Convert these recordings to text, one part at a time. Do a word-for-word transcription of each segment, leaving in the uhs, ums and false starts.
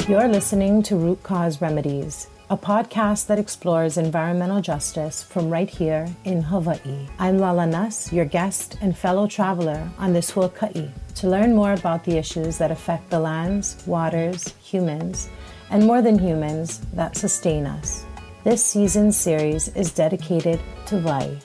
You're listening to Root Cause Remedies, a podcast that explores environmental justice from right here in Hawaii. I'm Lala Nuss, your guest and fellow traveler on this huaka'i, to learn more about the issues that affect the lands, waters, humans, and more than humans that sustain us. This season's series is dedicated to wai.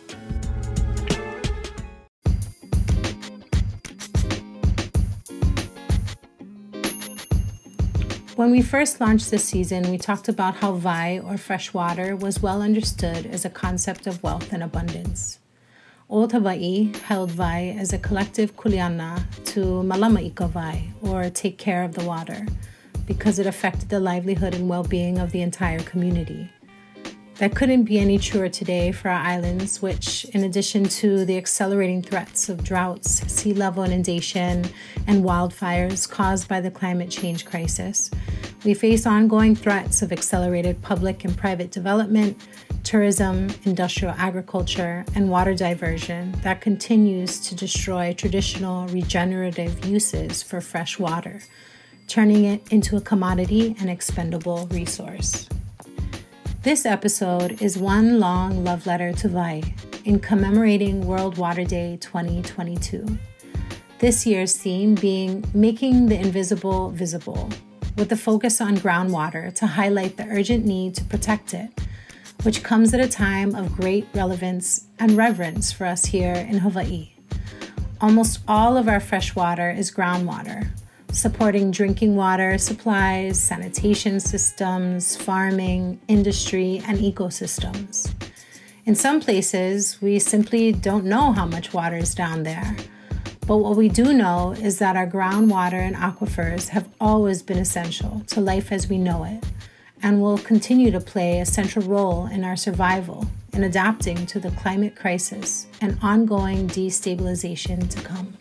When we first launched this season, we talked about how wai, or fresh water, was well understood as a concept of wealth and abundance. Old Hawaii held wai as a collective kuleana to malama'ika wai, or take care of the water, because it affected the livelihood and well-being of the entire community. That couldn't be any truer today for our islands, which, in addition to the accelerating threats of droughts, sea level inundation, and wildfires caused by the climate change crisis, we face ongoing threats of accelerated public and private development, tourism, industrial agriculture, and water diversion that continues to destroy traditional regenerative uses for fresh water, turning it into a commodity and expendable resource. This episode is one long love letter to wai in commemorating World Water Day twenty twenty-two. This year's theme being Making the Invisible Visible, with a focus on groundwater to highlight the urgent need to protect it, which comes at a time of great relevance and reverence for us here in Hawaii. Almost all of our fresh water is groundwater, supporting drinking water supplies, sanitation systems, farming, industry, and ecosystems. In some places, we simply don't know how much water is down there. But what we do know is that our groundwater and aquifers have always been essential to life as we know it, and will continue to play a central role in our survival in adapting to the climate crisis and ongoing destabilization to come.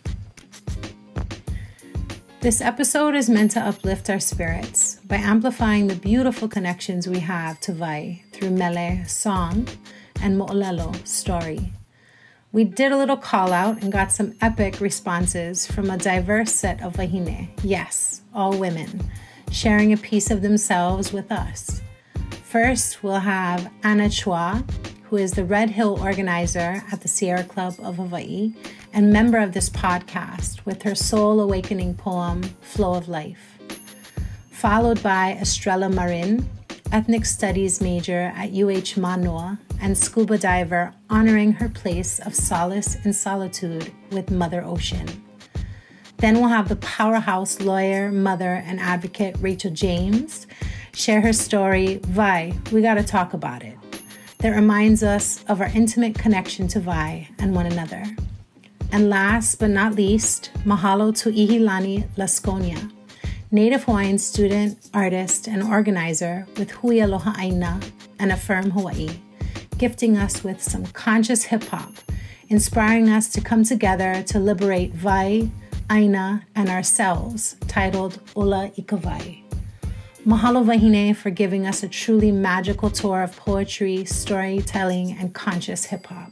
This episode is meant to uplift our spirits by amplifying the beautiful connections we have to wai through mele, song, and mo'olelo, story. We did a little call out and got some epic responses from a diverse set of wahine, yes, all women, sharing a piece of themselves with us. First, we'll have Anna Chua, who is the Red Hill organizer at the Sierra Club of Hawaii and member of this podcast, with her soul awakening poem, Flow of Life. Followed by Estrella Marin, ethnic studies major at U H Manoa and scuba diver honoring her place of solace and solitude with Mother Ocean. Then we'll have the powerhouse lawyer, mother, and advocate Rachel James share her story, Wai, We Gotta Talk About It, that reminds us of our intimate connection to wai and one another. And last but not least, mahalo to Ihilani Lasconia, Native Hawaiian student, artist, and organizer with Hui Aloha Aina and Affirm Hawaii, gifting us with some conscious hip-hop, inspiring us to come together to liberate wai, Aina, and ourselves, titled Ola Ika Wai. Mahalo wahine for giving us a truly magical tour of poetry, storytelling, and conscious hip-hop.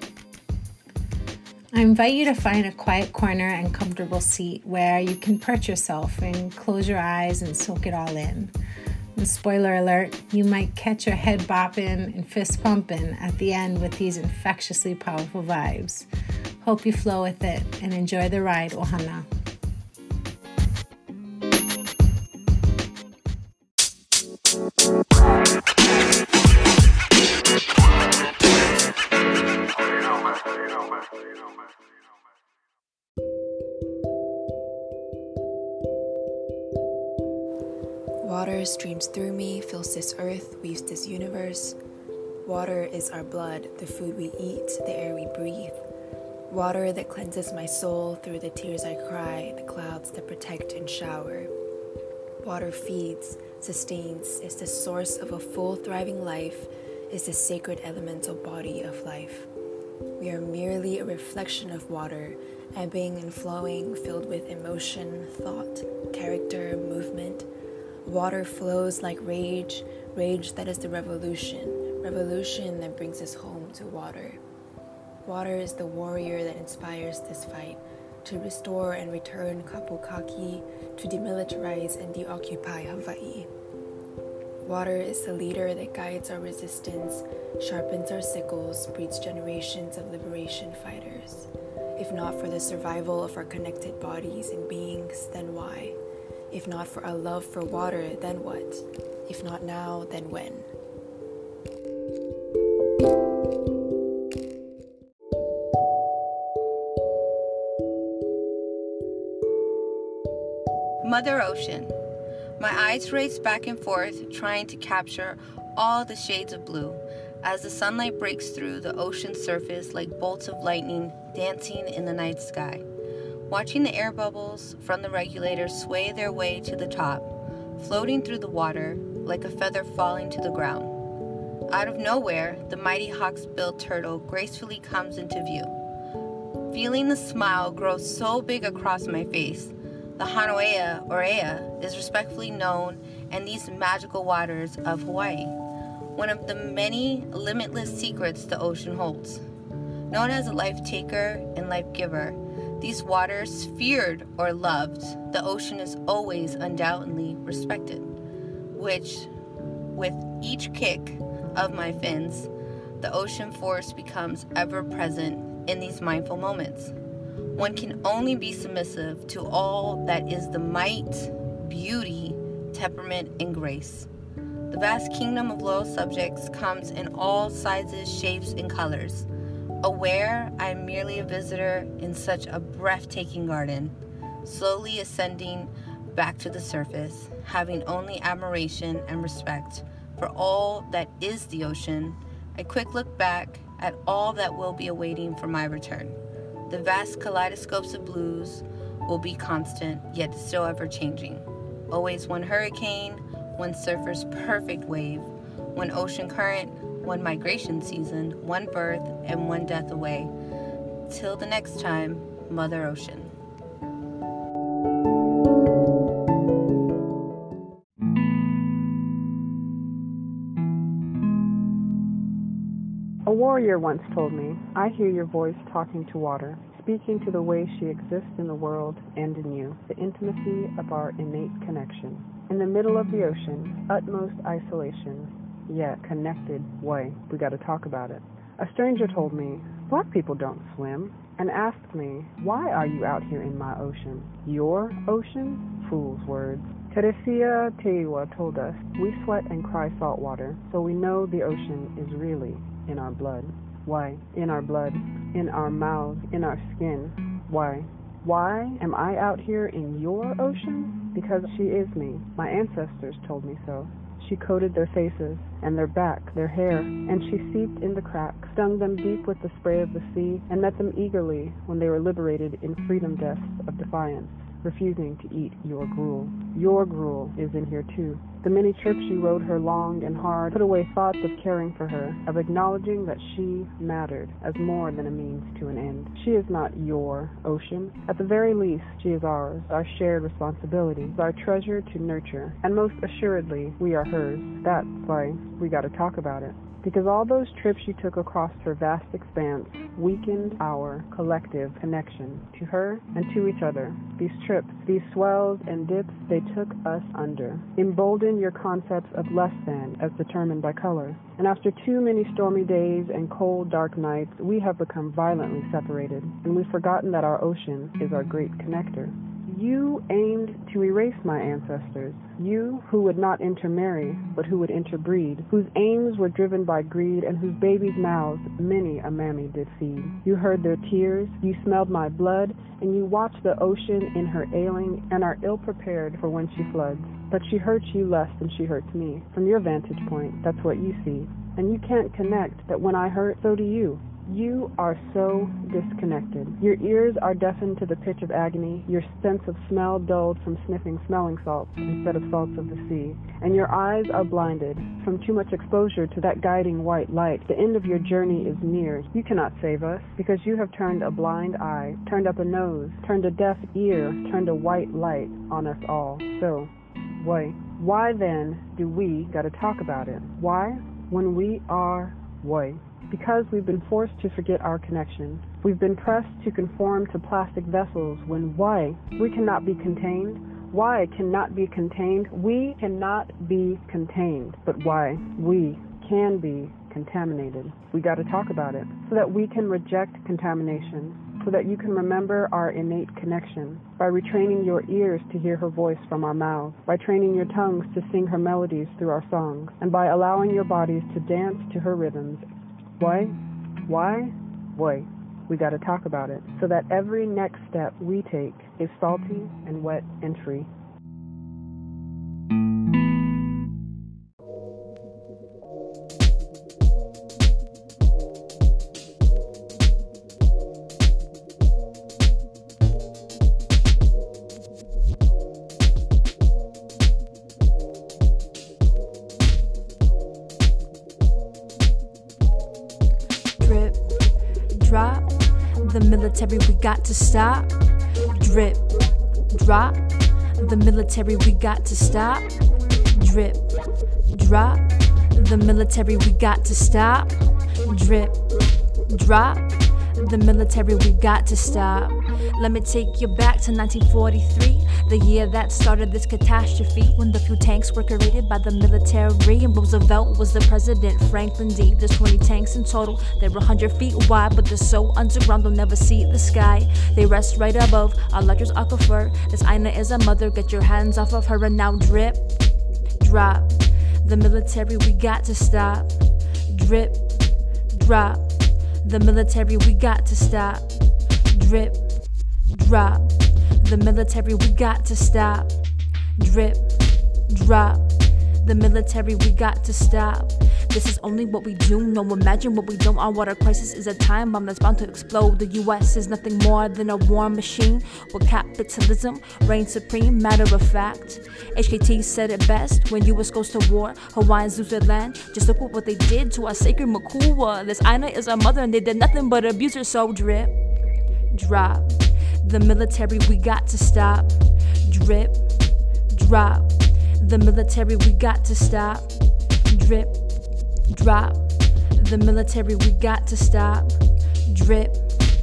I invite you to find a quiet corner and comfortable seat where you can perch yourself and close your eyes and soak it all in. And spoiler alert, you might catch your head bopping and fist pumping at the end with these infectiously powerful vibes. Hope you flow with it and enjoy the ride, ohana. Water streams through me, fills this earth, weaves this universe. Water is our blood, the food we eat, the air we breathe. Water that cleanses my soul through the tears I cry, the clouds that protect and shower. Water feeds, sustains, is the source of a full, thriving life, is the sacred elemental body of life. We are merely a reflection of water, ebbing and flowing, filled with emotion, thought, character, movement. Water flows like rage, rage that is the revolution, revolution that brings us home to water. Water is the warrior that inspires this fight, to restore and return Kapokaki, to demilitarize and deoccupy Hawaii. Water is the leader that guides our resistance, sharpens our sickles, breeds generations of liberation fighters. If not for the survival of our connected bodies and beings, then why? If not for our love for water, then what? If not now, then when? Mother Ocean. My eyes race back and forth, trying to capture all the shades of blue as the sunlight breaks through the ocean's surface like bolts of lightning dancing in the night sky. Watching the air bubbles from the regulator sway their way to the top, floating through the water like a feather falling to the ground. Out of nowhere, the mighty hawksbill turtle gracefully comes into view. Feeling the smile grow so big across my face, the Hanoea Orea is respectfully known in these magical waters of Hawaii, one of the many limitless secrets the ocean holds. Known as a life taker and life giver, these waters feared or loved, the ocean is always undoubtedly respected, which, with each kick of my fins, the ocean force becomes ever present in these mindful moments. One can only be submissive to all that is the might, beauty, temperament, and grace. The vast kingdom of loyal subjects comes in all sizes, shapes, and colors. Aware I am merely a visitor in such a breathtaking garden, slowly ascending back to the surface, having only admiration and respect for all that is the ocean, a quick look back at all that will be awaiting for my return. The vast kaleidoscopes of blues will be constant, yet still ever-changing. Always one hurricane, one surfer's perfect wave, one ocean current, one migration season, one birth, and one death away. Till the next time, Mother Ocean. A warrior once told me, "I hear your voice talking to water, speaking to the way she exists in the world and in you, the intimacy of our innate connection. In the middle of the ocean, utmost isolation, yet connected way. We got to talk about it." A stranger told me, "Black people don't swim," and asked me, "Why are you out here in my ocean?" Your ocean? Fool's words. Teresia Teiwa told us, "We sweat and cry salt water, so we know the ocean is really in our blood." Why? In our blood, in our mouths, in our skin. Why? Why am I out here in your ocean? Because she is me. My ancestors told me so. She coated their faces and their back, their hair, and she seeped in the cracks, stung them deep with the spray of the sea, and met them eagerly when they were liberated in freedom deaths of defiance, refusing to eat your gruel. Your gruel is in here too. The many trips you rode her long and hard put away thoughts of caring for her, of acknowledging that she mattered as more than a means to an end. She is not your ocean. At the very least, she is ours, our shared responsibility, our treasure to nurture, and most assuredly, we are hers. That's why we gotta talk about it. Because all those trips you took across her vast expanse weakened our collective connection to her and to each other. These trips, these swells and dips, they took us under, emboldened your concepts of less than as determined by color. And after too many stormy days and cold, dark nights, we have become violently separated, and we've forgotten that our ocean is our great connector. You aimed to erase my ancestors, you who would not intermarry, but who would interbreed, whose aims were driven by greed, and whose babies' mouths many a mammy did feed. You heard their tears, you smelled my blood, and you watched the ocean in her ailing, and are ill-prepared for when she floods. But she hurts you less than she hurts me. From your vantage point, that's what you see. And you can't connect that when I hurt, so do you. You are so disconnected. Your ears are deafened to the pitch of agony, your sense of smell dulled from sniffing smelling salts instead of salts of the sea, and your eyes are blinded from too much exposure to that guiding white light. The end of your journey is near. You cannot save us, because you have turned a blind eye, turned up a nose, turned a deaf ear, turned a white light on us all. So, why? Why then do we gotta talk about it? Why? When we are, why? because we've been forced to forget our connection. We've been pressed to conform to plastic vessels when why? We cannot be contained. Why cannot be contained? We cannot be contained. But why? We can be contaminated. We got to talk about it so that we can reject contamination, so that you can remember our innate connection, by retraining your ears to hear her voice from our mouths, by training your tongues to sing her melodies through our songs, and by allowing your bodies to dance to her rhythms. Why? Why? Why? We got to talk about it so that every next step we take is salty and wet and free. Drip, drop, the military we got to stop. Drip, drop, the military we got to stop. Drip, drop, the military we got to stop. Drip, drop, the military we got to stop. Let me take you back to nineteen forty-three, the year that started this catastrophe, when the few tanks were created by the military and Roosevelt was the president. Franklin D. There's twenty tanks in total. They're one hundred feet wide, but they're so underground they'll never see the sky. They rest right above our largest aquifer. This Aina is a mother. Get your hands off of her and now drip, drop. The military we got to stop. Drip, drop. The military we got to stop. Drip, drop. The military we got to stop. Drip, drop. The military we got to stop. This is only what we do. No, imagine what we don't. Our water crisis is a time bomb that's bound to explode. The U S is nothing more than a war machine where capitalism reigns supreme. Matter of fact, H K T said it best when U S goes to war. Hawaiians lose their land. Just look at what they did to our sacred Makua. This Aina is our mother and they did nothing but abuse her. So drip, drop. The military we got to stop. Drip, drop. The military we got to stop. Drip, drop. The military we got to stop. Drip,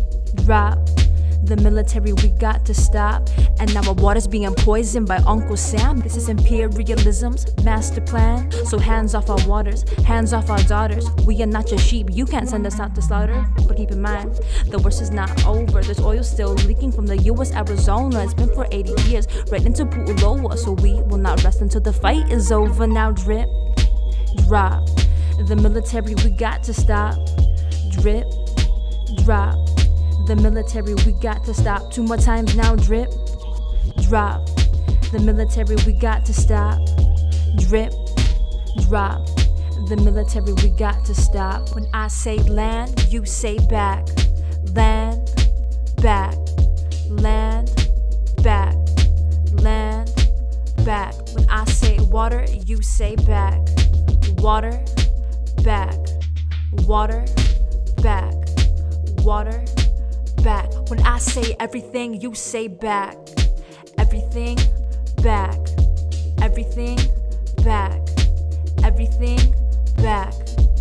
drop. The military we got to stop. And now our water's being poisoned by Uncle Sam. This is imperialism's master plan. So hands off our waters, hands off our daughters. We are not your sheep, you can't send us out to slaughter. But keep in mind, the worst is not over. There's oil still leaking from the U S Arizona. It's been for eighty years, right into Pu'uloa. So we will not rest until the fight is over. Now drip, drop. The military we got to stop. Drip, drop. The military we got to stop. Two more times now. Drip, drop. The military we got to stop. Drip, drop. The military we got to stop. When I say land, you say back. Land, back. Land, back. Land, back. When I say water, you say back. Water, back. Water, back. Water, back. When I say everything, you say back. Everything, back. Everything, back. Everything, back.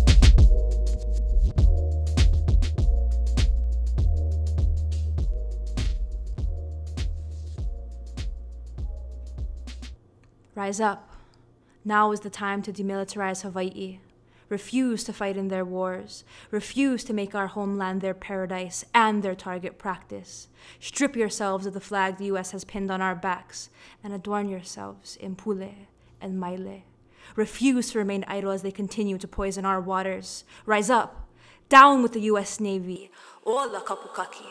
Rise up. Now is the time to demilitarize Hawaii. Refuse to fight in their wars. Refuse to make our homeland their paradise and their target practice. Strip yourselves of the flag the U S has pinned on our backs and adorn yourselves in pule and maile. Refuse to remain idle as they continue to poison our waters. Rise up. Down with the U S Navy. Ola kapukaki.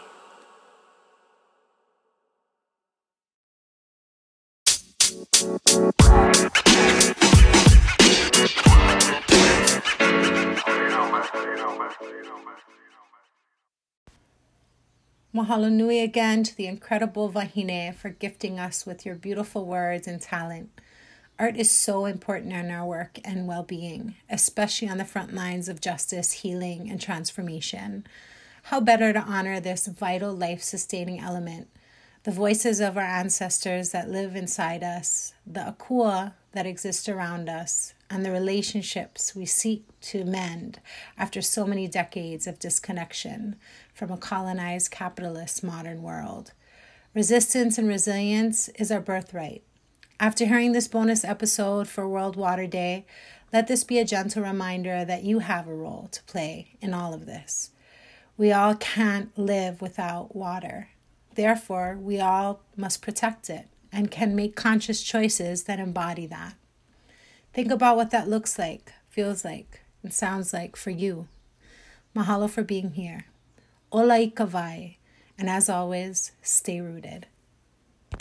Mahalo nui again to the incredible Wahine for gifting us with your beautiful words and talent. Art is so important in our work and well-being, especially on the front lines of justice, healing, and transformation. How better to honor this vital life-sustaining element, the voices of our ancestors that live inside us, the akua that exist around us, and the relationships we seek to mend after so many decades of disconnection from a colonized capitalist modern world. Resistance and resilience is our birthright. After hearing this bonus episode for World Water Day, let this be a gentle reminder that you have a role to play in all of this. We all can't live without water. Therefore, we all must protect it and can make conscious choices that embody that. Think about what that looks like, feels like, and sounds like for you. Mahalo for being here. Ola ikawai. And as always, stay rooted.